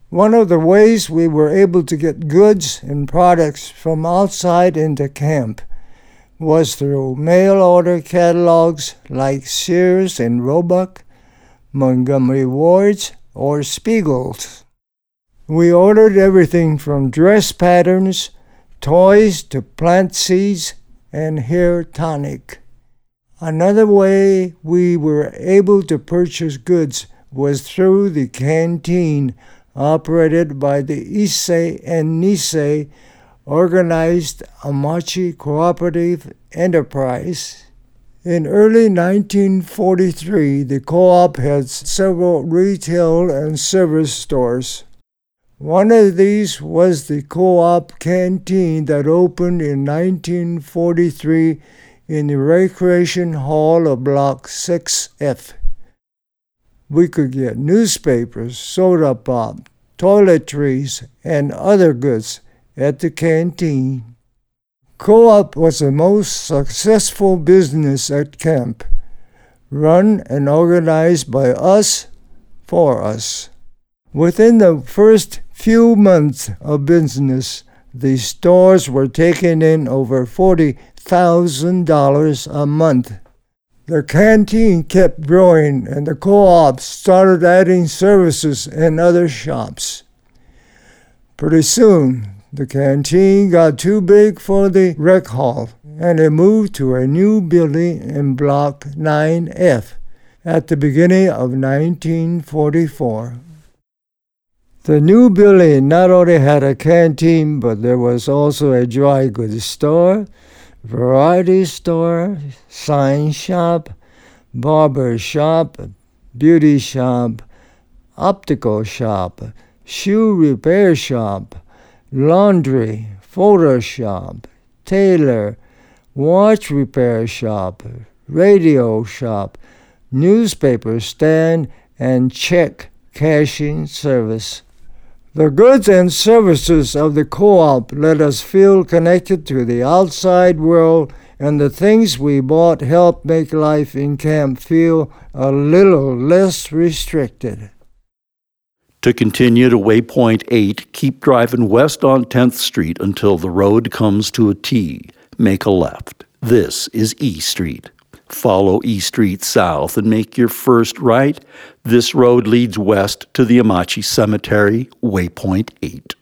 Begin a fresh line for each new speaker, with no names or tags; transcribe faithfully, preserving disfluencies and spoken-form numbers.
One of the ways we were able to get goods and products from outside into camp was through mail-order catalogs like Sears and Roebuck, Montgomery Ward's, or Spiegel's. We ordered everything from dress patterns, toys to plant seeds, and hair tonic. Another way we were able to purchase goods was through the canteen operated by the Issei and Nisei Organized Amachi Cooperative Enterprise. In early nineteen forty-three, the co-op had several retail and service stores. One of these was the co-op canteen that opened in nineteen forty-three in the Recreation Hall of Block six F. We could get newspapers, soda pop, toiletries, and other goods at the canteen. Co-op was the most successful business at camp, run and organized by us, for us. Within the first few months of business, the stores were taking in over forty thousand dollars a month. The canteen kept growing, and the co-op started adding services and other shops. Pretty soon, the canteen got too big for the rec hall, and it moved to a new building in Block nine F at the beginning of nineteen forty-four. The new building not only had a canteen, but there was also a dry goods store, variety store, sign shop, barber shop, beauty shop, optical shop, shoe repair shop, laundry, photo shop, tailor, watch repair shop, radio shop, newspaper stand, and check cashing service. The goods and services of the co-op let us feel connected to the outside world, and the things we bought helped make life in camp feel a little less restricted.
To continue to Waypoint eight, keep driving west on tenth Street until the road comes to a T. Make a left. This is E Street. Follow E Street south and make your first right. This road leads west to the Amachi Cemetery, Waypoint eight.